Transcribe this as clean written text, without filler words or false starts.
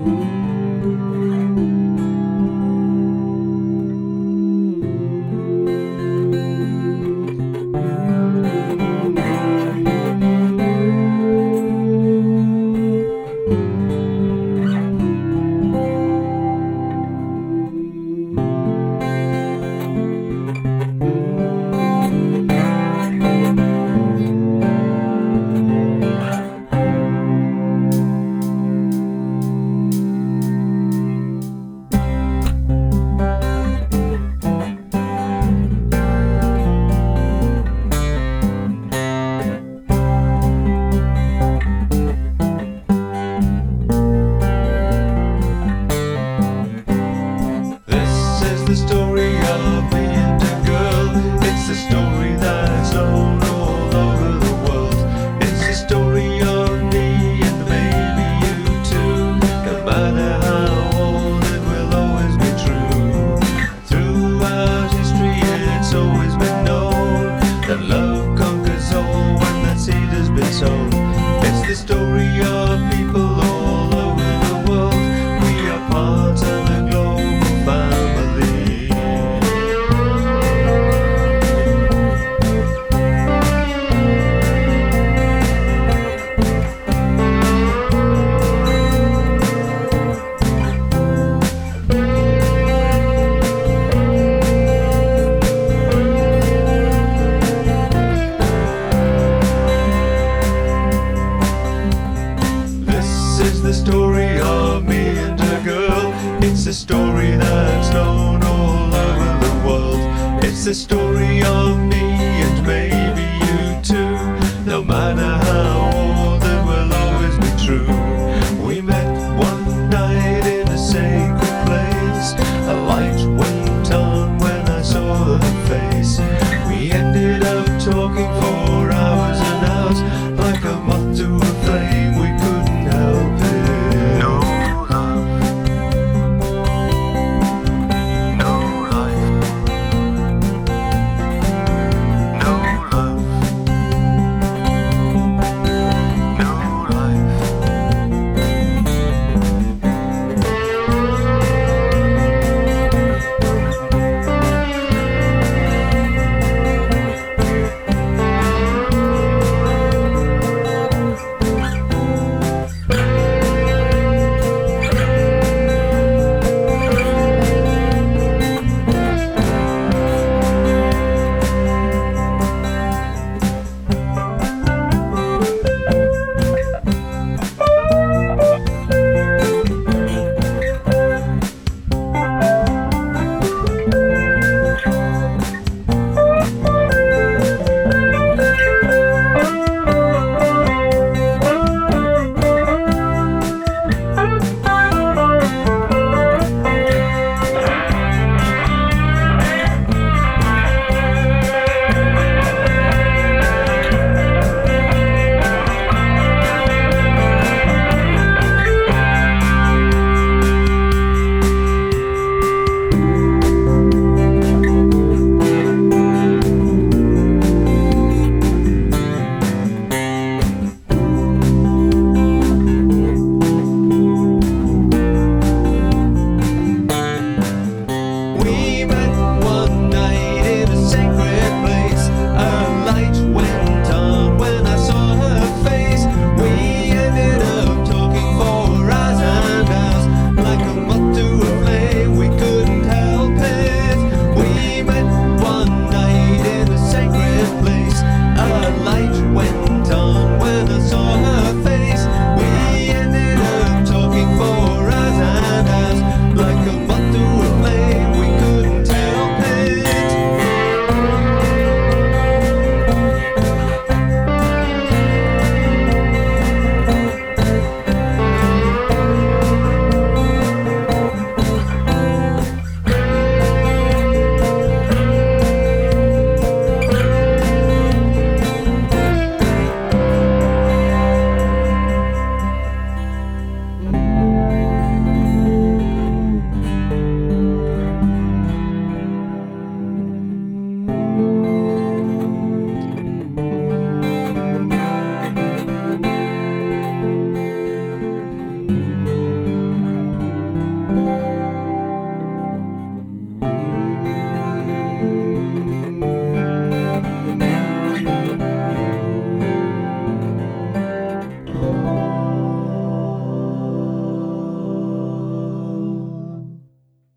The story of me and a girl. It's a story that's known all over the world. It's a story of me and maybe you too. No matter how old, it will always be true. Throughout history it's always been known that love conquers all when that seed has been sown. It's the story of people all over the world. We are part of a global family. The story of me and a girl. It's a story that's known all over the world. It's the story of me and me.